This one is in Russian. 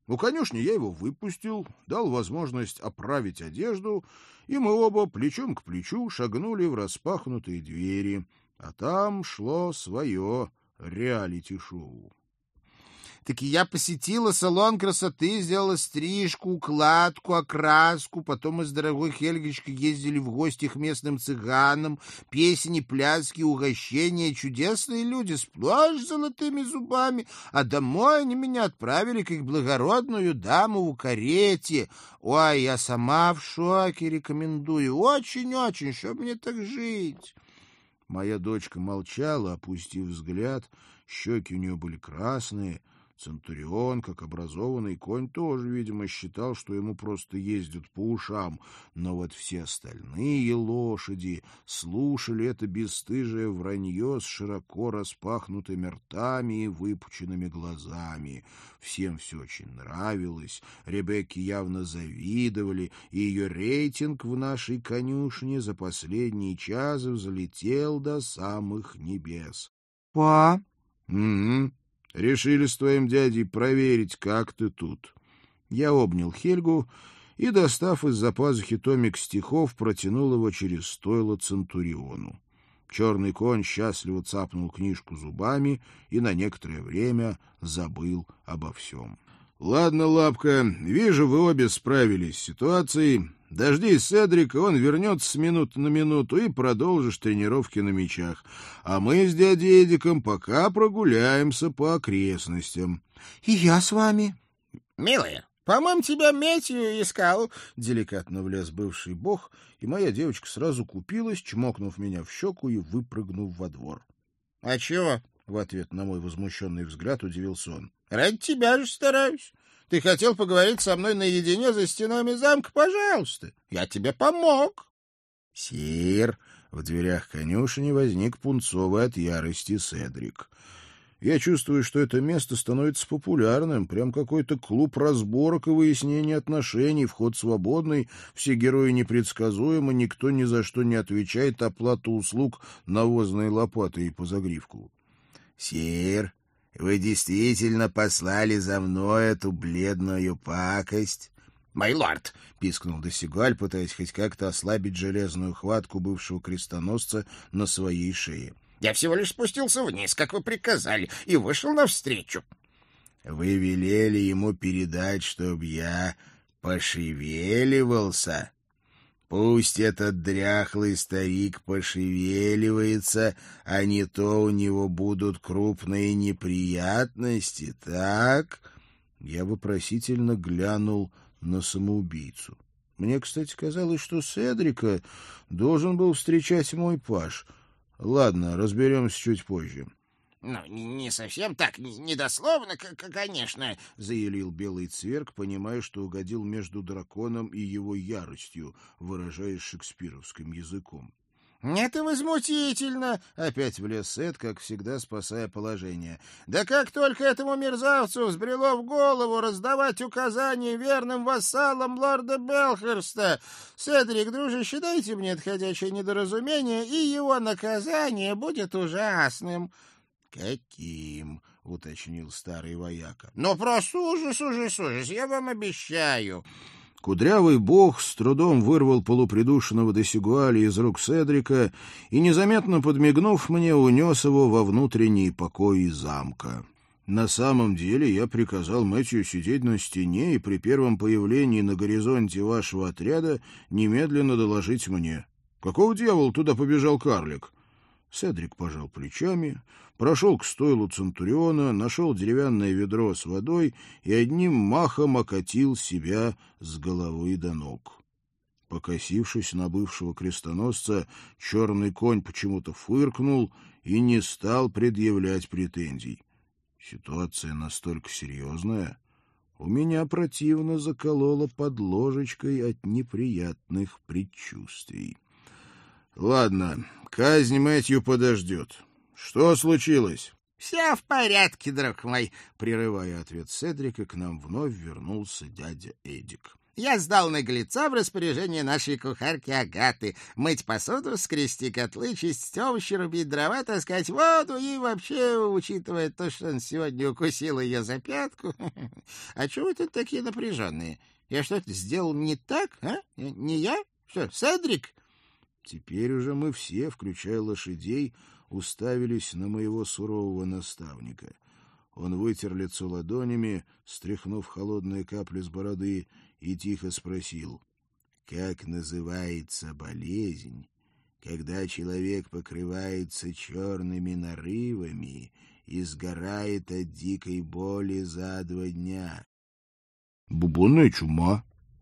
У конюшни я его выпустил, дал возможность оправить одежду, и мы оба плечом к плечу шагнули в распахнутые двери, а там шло свое реалити-шоу. Так и я посетила салон красоты, сделала стрижку, укладку, окраску. Потом мы с дорогой Хельгочкой ездили в гости к местным цыганам. Песни, пляски, угощения. Чудесные люди, сплошь с золотыми зубами. А домой они меня отправили, как благородную даму в карете. Ой, я сама в шоке, рекомендую. Очень-очень, чтоб мне так жить. Моя дочка молчала, опустив взгляд. Щеки у нее были красные. Центурион, как образованный конь, тоже, видимо, считал, что ему просто ездят по ушам, но вот все остальные лошади слушали это бесстыжее вранье с широко распахнутыми ртами и выпученными глазами. Всем все очень нравилось, Ребекке явно завидовали, и ее рейтинг в нашей конюшне за последний час взлетел до самых небес. — Па? Решили с твоим дядей проверить, как ты тут. Я обнял Хельгу и, достав из-за пазухи томик стихов, протянул его через стойло Центуриону. Черный конь счастливо цапнул книжку зубами и на некоторое время забыл обо всем. — Ладно, Лапка, вижу, вы обе справились с ситуацией. Дождись Седрика, он вернется с минуты на минуту и продолжишь тренировки на мячах. А мы с дядей Эдиком пока прогуляемся по окрестностям. — И я с вами. — Милая, по-моему, тебя Мэтью искал. Деликатно влез бывший бог, и моя девочка сразу купилась, чмокнув меня в щеку и выпрыгнув во двор. — А чего? — в ответ на мой возмущенный взгляд удивился он. — Ради тебя же стараюсь. Ты хотел поговорить со мной наедине за стенами замка? Пожалуйста, я тебе помог. Сир, в дверях конюшни возник пунцовый от ярости Седрик. Я чувствую, что это место становится популярным, прям какой-то клуб разборок и выяснения отношений, вход свободный, все герои непредсказуемы, никто ни за что не отвечает, оплату услуг навозной лопатой по загривку. — Сир, вы действительно послали за мной эту бледную пакость? — Мой лорд, — пискнул Досигаль, пытаясь хоть как-то ослабить железную хватку бывшего крестоносца на своей шее. — я всего лишь спустился вниз, как вы приказали, и вышел навстречу. — Вы велели ему передать, чтоб я пошевеливался? Пусть этот дряхлый старик пошевеливается, а не то у него будут крупные неприятности, так? Я вопросительно глянул на самоубийцу. Мне, кстати, казалось, что Седрика должен был встречать мой паж. Ладно, разберемся чуть позже. — Ну, не совсем так, недословно, конечно, — заявил белый цверг, понимая, что угодил между драконом и его яростью, выражаясь шекспировским языком. — Это возмутительно, — опять влез Сет, как всегда спасая положение. — Да как только этому мерзавцу взбрело в голову раздавать указания верным вассалам лорда Белхерста. Седрик, дружище, дайте мне отходящее недоразумение, и его наказание будет ужасным. — Каким? — уточнил старый вояка. — Ну, просто ужас, я вам обещаю. Кудрявый бог с трудом вырвал полупридушенного Досигуаля из рук Седрика и, незаметно подмигнув мне, унес его во внутренние покои замка. На самом деле я приказал Мэтью сидеть на стене и при первом появлении на горизонте вашего отряда немедленно доложить мне. Какого дьявола туда побежал карлик? Седрик пожал плечами, прошел к стойлу Центуриона, нашел деревянное ведро с водой и одним махом окатил себя с головы до ног. Покосившись на бывшего крестоносца, черный конь почему-то фыркнул и не стал предъявлять претензий. Ситуация настолько серьезная. У меня противно закололо под ложечкой от неприятных предчувствий. Ладно, казнь Мэтью подождет. Что случилось? — Все в порядке, друг мой. Прерывая ответ Седрика, к нам вновь вернулся дядя Эдик. Я сдал наглеца в распоряжение нашей кухарки Агаты. Мыть посуду, скрести котлы, чистить овощи, рубить дрова, таскать воду и вообще, учитывая то, что он сегодня укусил ее за пятку. А чего вы тут такие напряженные? Я что-то сделал не так, а? Не я? Что, Седрик? Теперь уже мы все, включая лошадей, уставились на моего сурового наставника. Он вытер лицо ладонями, стряхнув холодные капли с бороды, и тихо спросил: «Как называется болезнь, когда человек покрывается черными нарывами и сгорает от дикой боли за 2 дня?» «Бубонная чума»,